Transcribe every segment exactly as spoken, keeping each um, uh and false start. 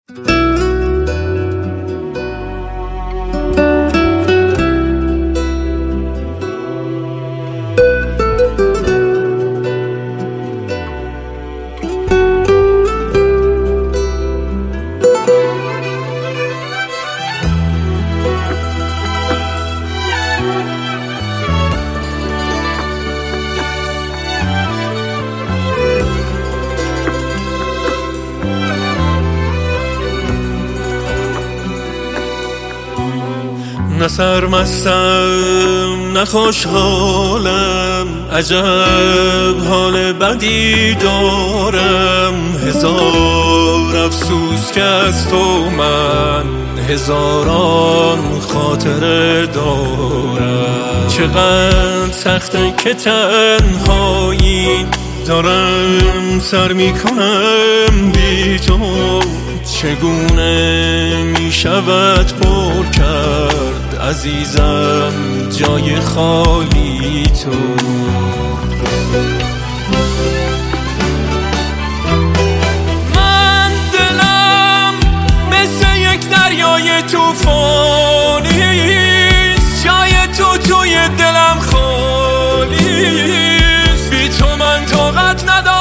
نه سرمستم نه خوشحالم، عجب حال بدی دارم. هزار افسوس که از تو من هزاران خاطره دارم. چقدر سخته که تنهایی دارم سر میکنم بی تو. چگونه میشود پر کرد عزیزم جای خالی تو؟ من دلم مثل یک دریای توفانیست، جای تو توی دلم خالیست. بی تو من طاقت ندارم.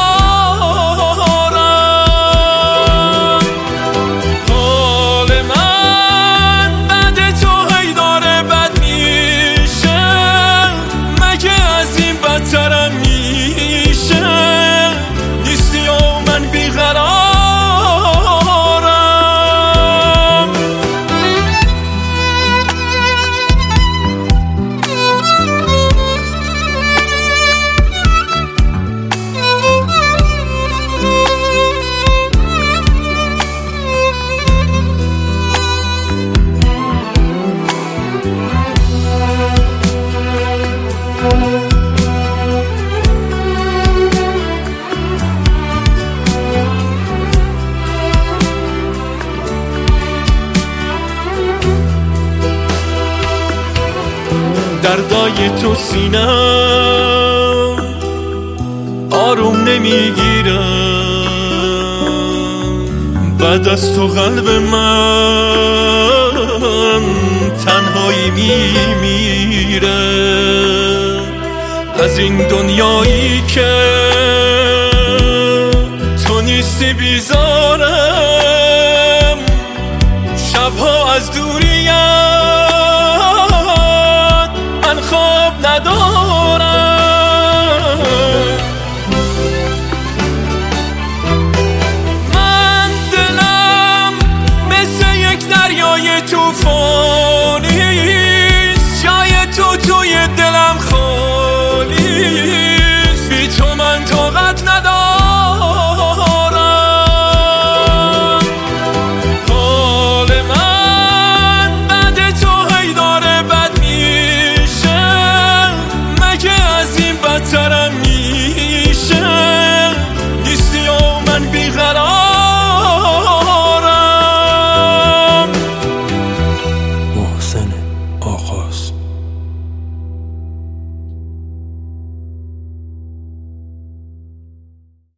دردای تو سینم آروم نمیگیرم. بعد از تو قلب من تنهایی میمیره. از این دنیایی که تو نیستی بیزارم. شبها از دوریم